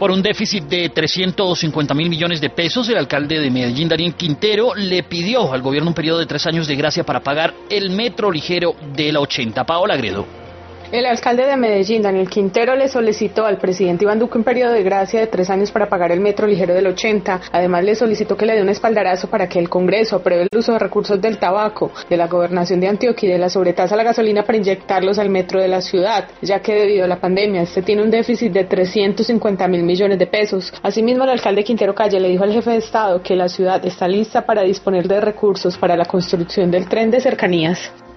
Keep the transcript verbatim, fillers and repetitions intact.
Por un déficit de trescientos cincuenta mil millones de pesos, el alcalde de Medellín, Daniel Quintero, le pidió al gobierno un periodo de tres años de gracia para pagar el metro ligero de la ochenta. Paola Agredo. El alcalde de Medellín, Daniel Quintero, le solicitó al presidente Iván Duque un periodo de gracia de tres años para pagar el metro ligero del ochenta. Además, le solicitó que le dé un espaldarazo para que el Congreso apruebe el uso de recursos del tabaco, de la gobernación de Antioquia y de la sobretasa a la gasolina para inyectarlos al metro de la ciudad, ya que debido a la pandemia este tiene un déficit de trescientos cincuenta mil millones de pesos. Asimismo, el alcalde Quintero Calle le dijo al jefe de Estado que la ciudad está lista para disponer de recursos para la construcción del tren de cercanías.